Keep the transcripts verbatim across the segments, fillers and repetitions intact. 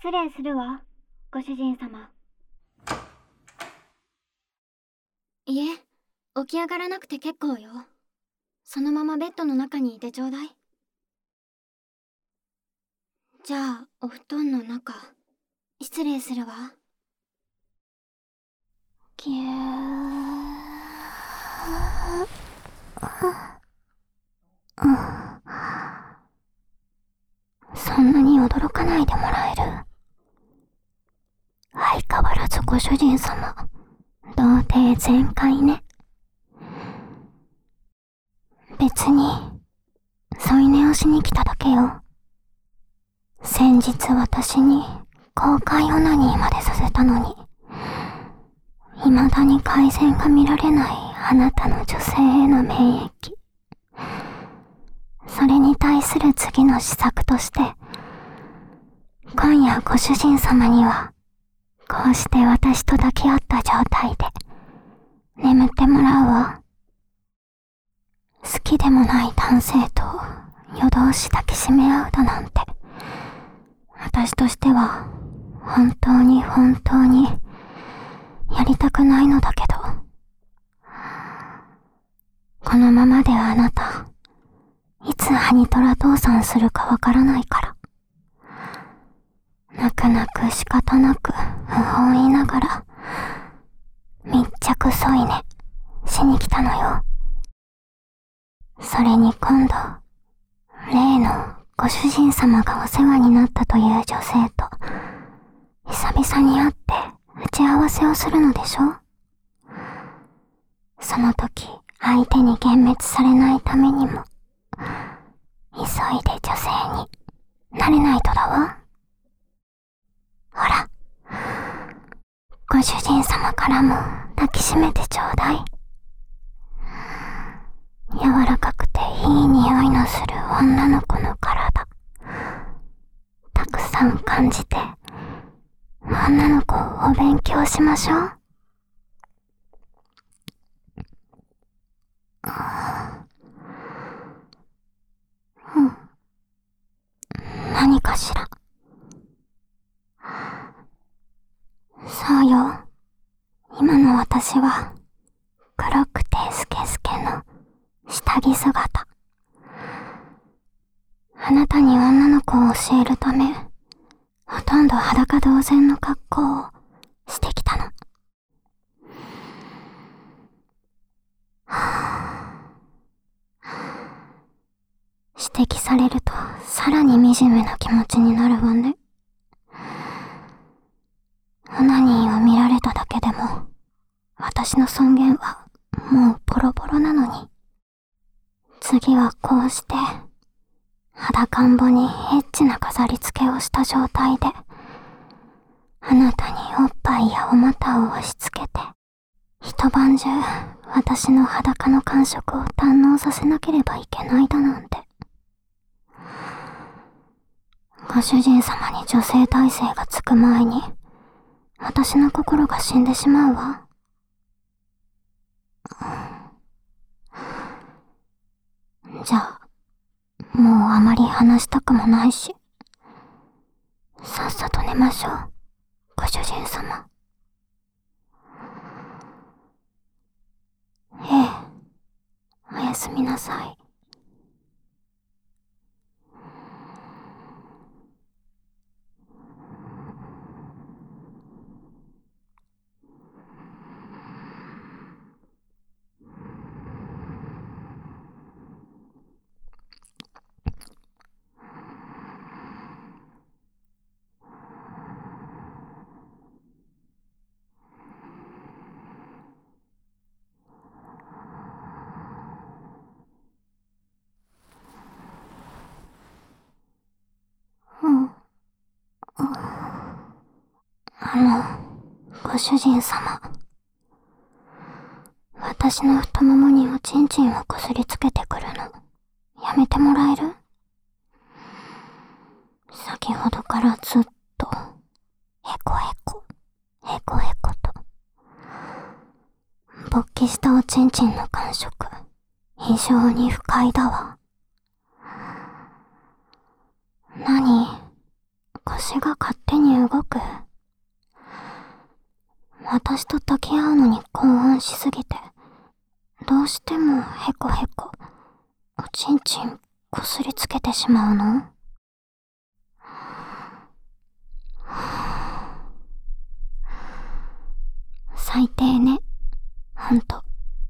失礼するわ、ご主人様。 いえ、起き上がらなくて結構よ。そのままベッドの中にいてちょうだい。じゃあ、お布団の中、失礼するわ。 ぎゅー。そんなに驚かないでもらえる？相変わらずご主人様、童貞全開ね。別に、添い寝をしに来ただけよ。先日私に公開オナニーまでさせたのに、未だに改善が見られないあなたの女性への免疫。それに対する次の施策として、今夜ご主人様には、こうして私と抱き合った状態で、眠ってもらうわ。好きでもない男性と夜通し抱きしめ合うだなんて、私としては、本当に本当に、やりたくないのだけど。このままではあなた、いつハニトラ倒産するかわからないから。泣く泣く仕方なく、不本意ながら、密着添い寝、しに来たのよ。それに今度、例のご主人様がお世話になったという女性と、久々に会って打ち合わせをするのでしょ？その時、相手に幻滅されないためにも、急いで女性になれないとだわ。ほら、ご主人様からも抱きしめてちょうだい。柔らかくていい匂いのする女の子の体、たくさん感じて、女の子をお勉強しましょう。うん。何かしら。そうよ。今の私は、黒くてスケスケの下着姿。あなたに女の子を教えるため、ほとんど裸同然の格好をしてきたの。指摘されるとさらに惨めな気持ちになるわね。オナニーを見られただけでも、私の尊厳はもうボロボロなのに。次はこうして、裸んぼにエッチな飾り付けをした状態で、あなたにおっぱいやお股を押し付けて、一晩中私の裸の感触を堪能させなければいけないだなんて。ご主人様に女性体制がつく前に、私の心が死んでしまうわ。じゃあ、もうあまり話したくもないし、さっさと寝ましょう、ご主人様。ええ、おやすみなさい。うん。あの、ご主人様。私の太ももにおちんちんをこすりつけてくるの、やめてもらえる？先ほどからずっと、へこへこ、へこへこと。勃起したおちんちんの感触、非常に不快だわ。何？腰が勝手に私と抱き合うのに興奮しすぎて、どうしてもヘコヘコ、おちんちんこすりつけてしまうの？最低ね、ほんと。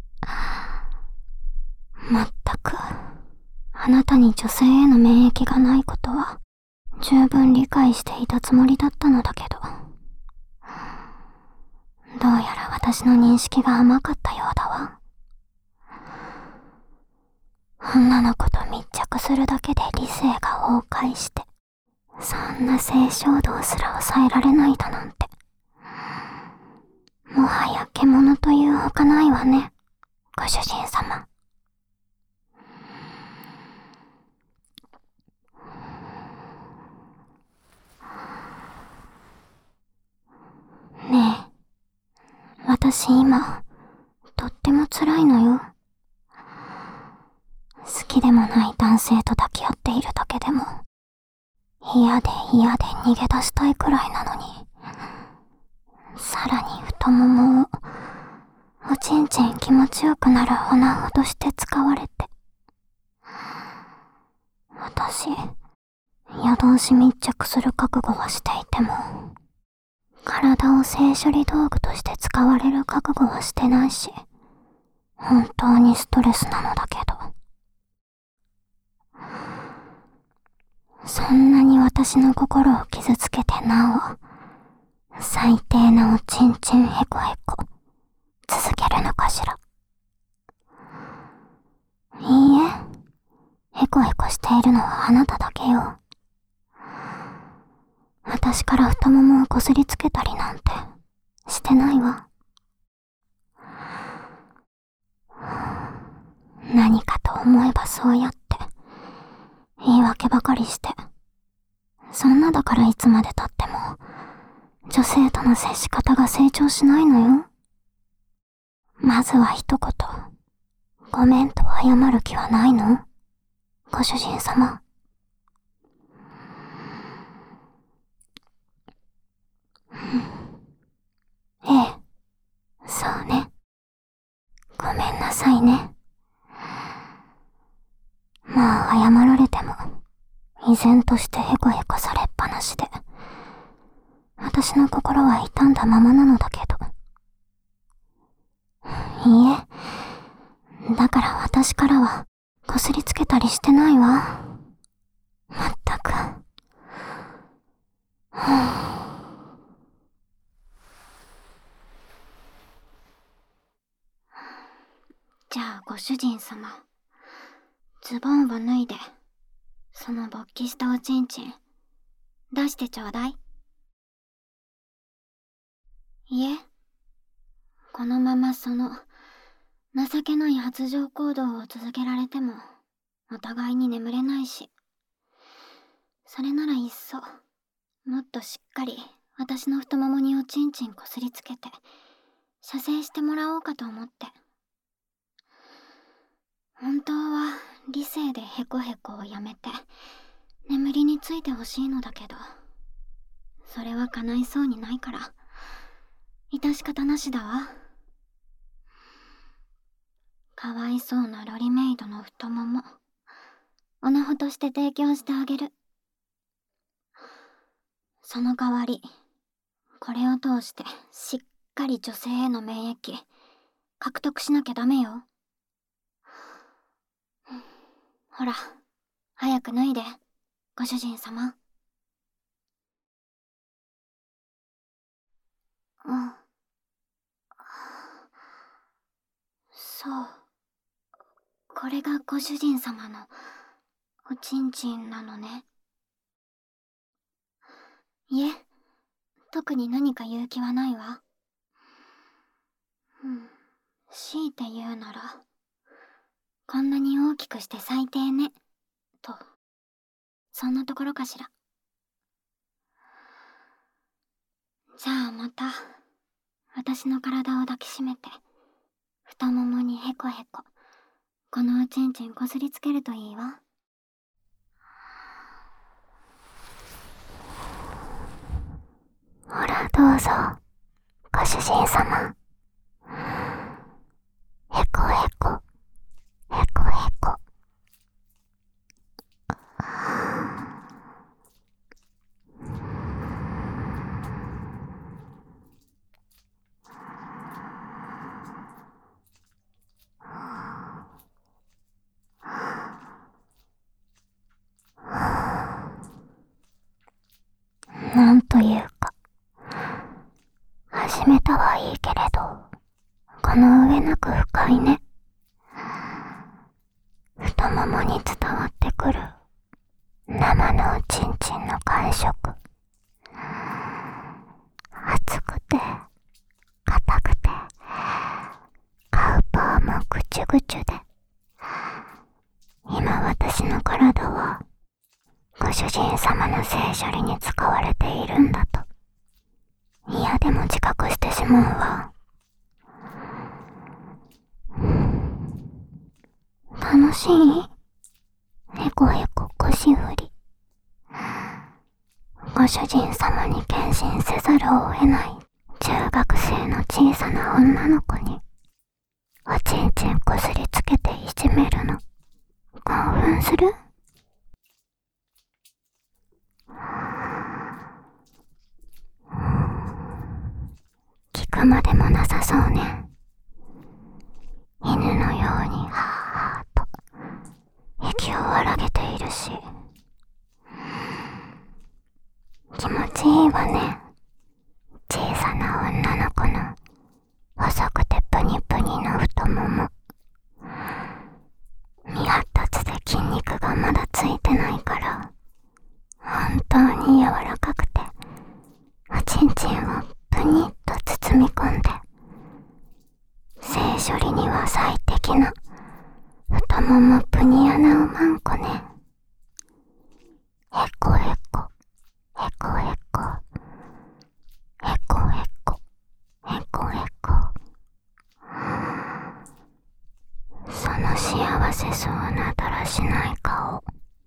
まったく、あなたに女性への免疫がないことは十分理解していたつもりだったのだけど、どうやら私の認識が甘かったようだわ。女の子と密着するだけで理性が崩壊して、そんな性衝動すら抑えられないだなんて、もはや獣というほかないわね、ご主人様。ねえ、私今、とっても辛いのよ。好きでもない男性と抱き合っているだけでも、嫌で嫌で逃げ出したいくらいなのに、さらに太ももを、おちんちん気持ちよくなるオナホとして使われて。私、夜通し密着する覚悟はしていても、体を性処理道具として使われる覚悟はしてないし、本当にストレスなのだけど。そんなに私の心を傷つけてなお、最低なおちんちんヘコヘコ、続けるのかしら。いいえ、ヘコヘコしているのはあなただけよ。私から太ももをこすりつけたりなんてしてないわ。何かと思えばそうやって言い訳ばかりして、そんなだからいつまで経っても女性との接し方が成長しないのよ。まずは一言、ごめんと謝る気はないの？ご主人様。ええ、そうね。ごめんなさいね。まあ謝られても、依然としてヘコヘコされっぱなしで、私の心は傷んだままなのだけど。いいえ、だから私からはこすりつけたりしてないわ。まったく。じゃあご主人様、ズボンを脱いで、その勃起したおちんちん、出してちょうだい。いえ、このままその、情けない発情行動を続けられても、お互いに眠れないし。それならいっそ、もっとしっかり、私の太ももにおちんちんこすりつけて、射精してもらおうかと思って。本当は、理性でヘコヘコをやめて、眠りについてほしいのだけど、それは叶いそうにないから、致し方なしだわ。かわいそうなロリメイドの太もも、オナホとして提供してあげる。その代わり、これを通してしっかり女性への免疫、獲得しなきゃダメよ。ほら、早く脱いで、ご主人様。うん。そう。これがご主人様のおちんちんなのね。いえ、特に何か言う気はないわ。うん、強いて言うなら、こんなに大きくして最低ね、と、そんなところかしら。じゃあまた、私の体を抱きしめて、太ももにヘコヘコ、このおちんちんこすりつけるといいわ。ほらどうぞ、ご主人様。へこへこ、へこへこ。なんというか、始めたはいいけれど、この上なく深いね。太ももに伝わってくる生のおちんちんの感触。熱くて、硬くて、カウパーもぐちゅぐちゅで、今私の体はご主人様の性処理に使われているんだと嫌でも自覚してしまうわ。楽しい？へこへこ腰振り。ご主人様に献身せざるを得ない中学生の小さな女の子におちんちんこすりつけていじめるの興奮する？聞くまでもなさそうね。犬のようにはーはーと息を荒げているし、気持ちいいわね。小さな女の子の細くてプニプニの太もも。未発達で筋肉がまだついてないから本当に柔らかくて、おちんちんをプニッと包み込んで、性処理には最適な太ももプニ穴をまんこね。へこへこ、へこへこ、へこへこ、へこへこ。その幸せそうなだらしない顔、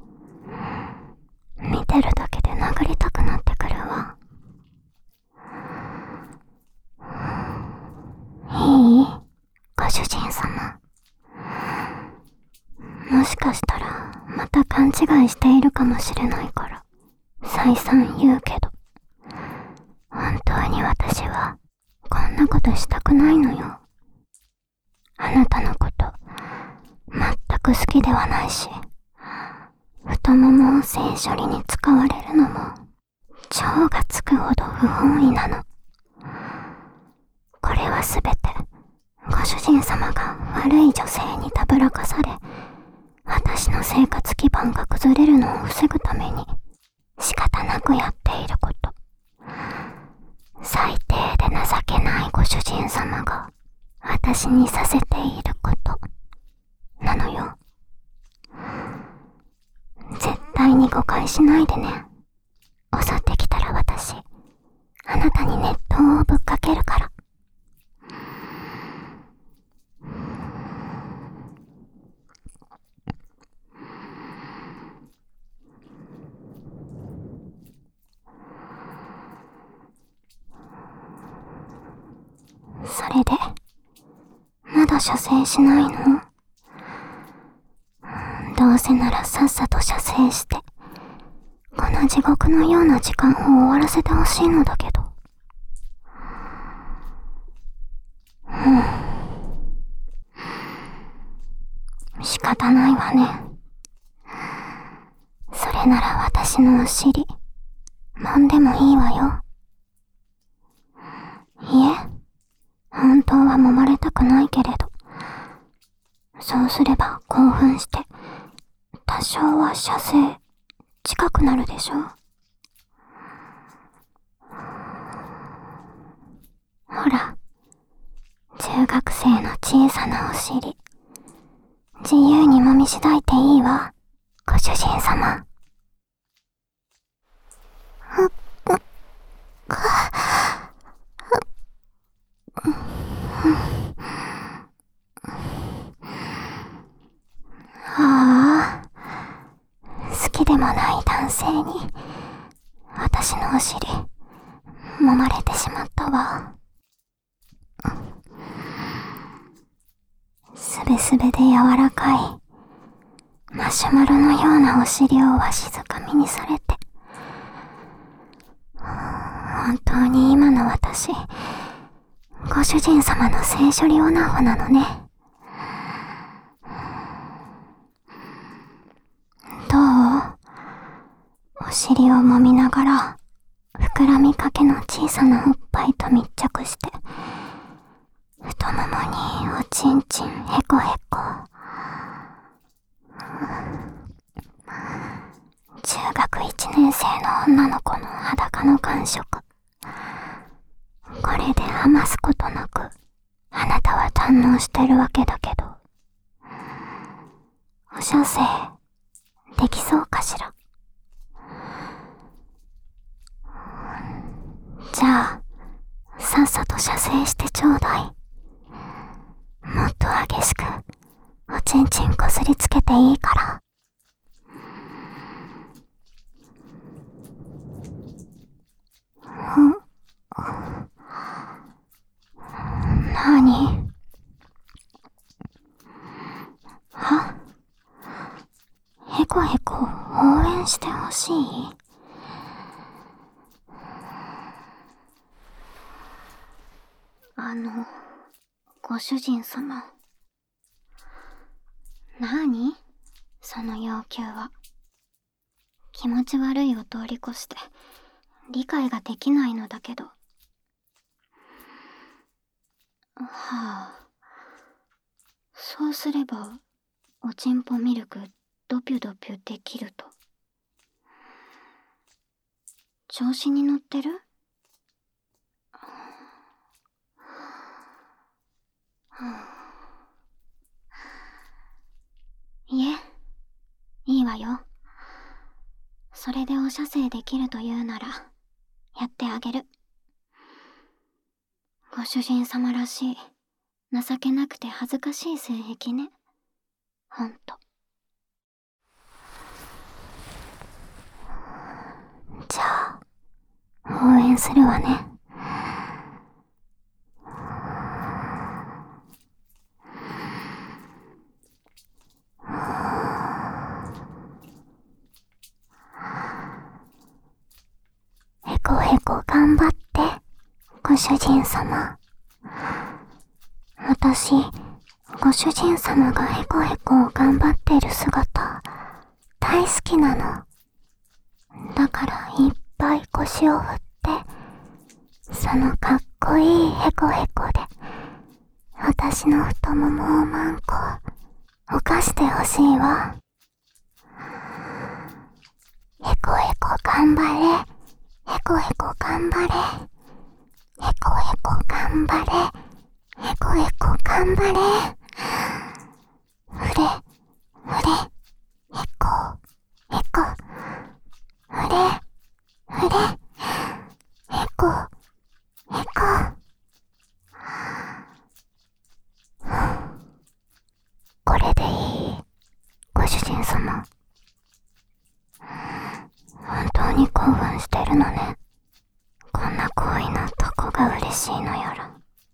見てるだけで殴りたくなってくるわ。いい？ご主人様。もしかしたらまた勘違いしているかもしれないから再三言うけど、本当に私はこんなことしたくないのよ。あなたのこと全く好きではないし、太ももを性処理に使われるのも超がつくほど不本意なの。これはすべてご主人様が悪い女性にたぶらかされ、私の生活基盤が崩れるのを防ぐために仕方なくやっていること。最低で情けないご主人様が私にさせていることなのよ。絶対に誤解しないでね。襲ってきたら私、あなたに熱湯をぶっかけるから。それで、まだ射精しないの？どうせならさっさと射精して、この地獄のような時間を終わらせてほしいのだけど。うん。仕方ないわね。それなら私のお尻、揉んでもいいわよ。いえ、本当は揉まれたくないけれど、そうすれば興奮して多少は射精近くなるでしょ。ほら、中学生の小さなお尻、自由に揉みしだいていいわ、ご主人様。うっ、うっ、ああ、好きでもない男性に私のお尻揉まれてしまったわ。 すべすべで柔らかいマシュマロのようなお尻をわしづかみにされて、本当に今の私、ご主人様の性処理オナホなのね。どう？お尻を揉みながら、膨らみかけの小さなおっぱいと密着して、太ももにおちんちんへこへこ。中学いちねん生の女の子の裸の感触。これで余すことなく、あなたは堪能してるわけだけど、お射精、できそうかしら。じゃあ、さっさと射精してちょうだい。もっと激しく、おちんちんこすりつけていいから。ん？なに？は？へこへこ応援してほしい？あの、ご主人様。なーに？その要求は。気持ち悪いを通り越して、理解ができないのだけど。はあ。そうすれば、おちんぽミルクドピュドピュできると。調子に乗ってる？いえ、いいわよ。それでお射精できるというなら、やってあげる。ご主人様らしい、情けなくて恥ずかしい性癖ね。ほんと。じゃあ、応援するわね。へこへこ頑張って、ご主人様。私、ご主人様がへこへこを頑張ってる姿、大好きなの。だからいっぱい腰を振って、そのかっこいいへこへこで、私の太ももをマンコ、犯してほしいわ。へこへこ頑張れ。へこへこ頑張れ。へこへこ頑張れ。へこへこ頑張れ。ふれ、ふれ、へこ、へこ、ふれ、ふれ、へこ、へこ。これでいい？ご主人様。本当に興奮してるのね。こんな行為のどこが嬉しいのやら。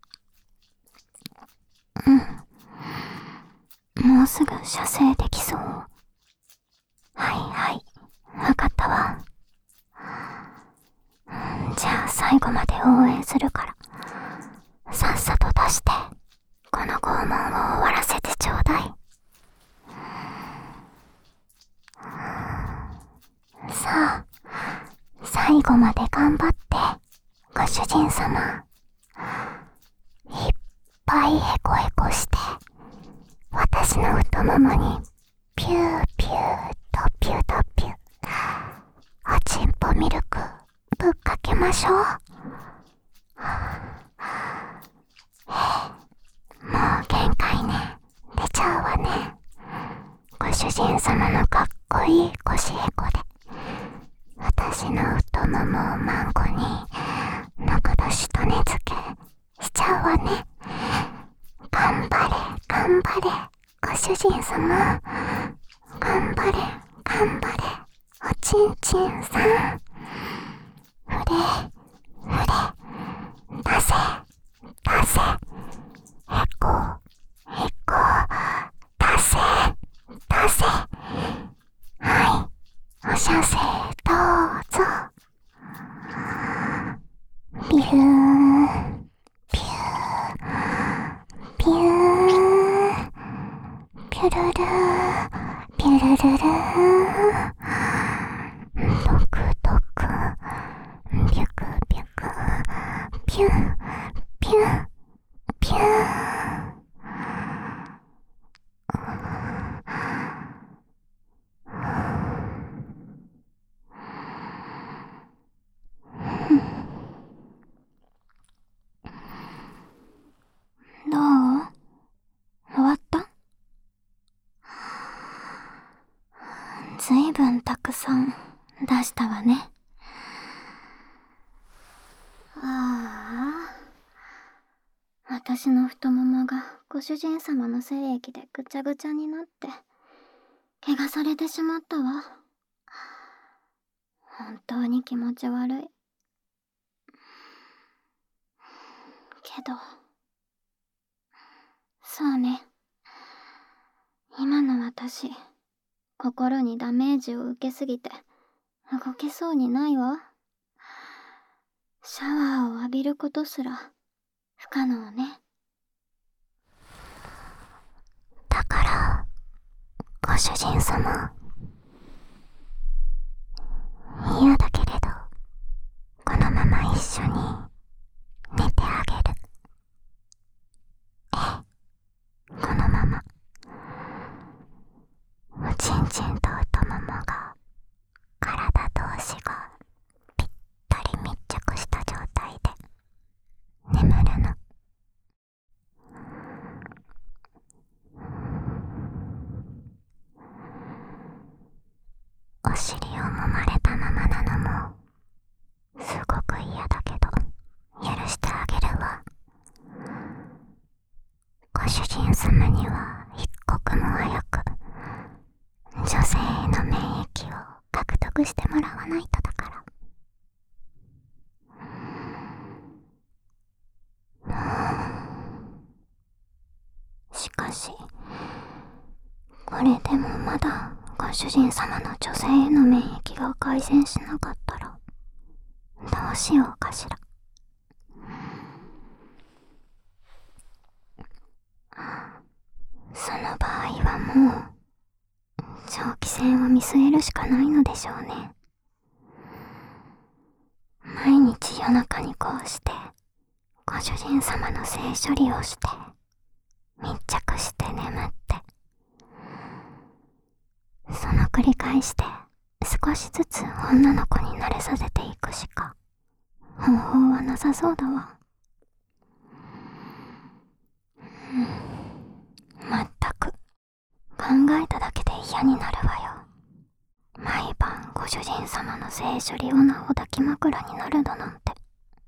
うん。もうすぐ射精できそう。はいはい。わかったわ。じゃあ最後まで応援するから、さっさと出して、この拷問を終わらせてちょうだい。さあ、最後まで頑張って、ご主人様。いっぱいへこへこして、私の太ももに、ピューピューとピューとピュー。おちんぽミルク、ぶっかけましょう。もう限界ね。出ちゃうわね。ご主人様のかっこいい腰へこで、私の太ももをマンコに、のこどしとね付けしちゃうわね。頑張れ、頑張れ、ご主人様。頑張れ、頑張れ、おちんちんさん。ふれ、ふれ、出せ、出せ。 ピュー、ピュー、ピュー、ピュルルー、ピュルルルー、ドクドク、ピュクピュク、ピュー、ピュー、ピュー。どう？終わった？ずいぶんたくさん出したわね。ああ、私の太ももがご主人様の精液でぐちゃぐちゃになって怪我されてしまったわ。本当に気持ち悪い。けど、そうね。今の私、心にダメージを受けすぎて動けそうにないわ。シャワーを浴びることすら不可能ね。だから、ご主人様。嫌だけれど、このまま一緒に寝てあげる。ええ、このまま。おちんちんと太ももが、体同士がぴったり密着した状態で眠るの。お尻を揉まれたままなのもすごく嫌だけど許してあげるわ。ご主人様には一刻も早く女性への免疫を獲得してもらわないとだから。しかしこれでもまだご主人様の女性への免疫が改善しなかったらどうしようかしら。その場合はもう長期戦を見据えるしかないのでしょうね。毎日夜中にこうしてご主人様の性処理をして密着して眠ってその繰り返しで少しずつ女の子に慣れさせていくしか方法はなさそうだわ。まったく考えただけで嫌になるわよ。毎晩ご主人様の性処理女を抱き枕になるだなんて。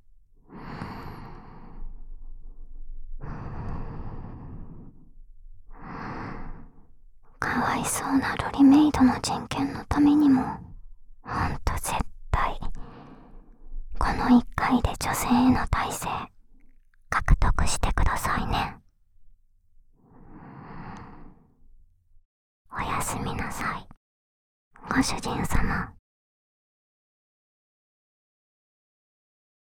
かわいそうなロリメイドの人権のためにもほんと絶対この一回で女性への耐性獲得してくださいね。おやすみなさいご主人様。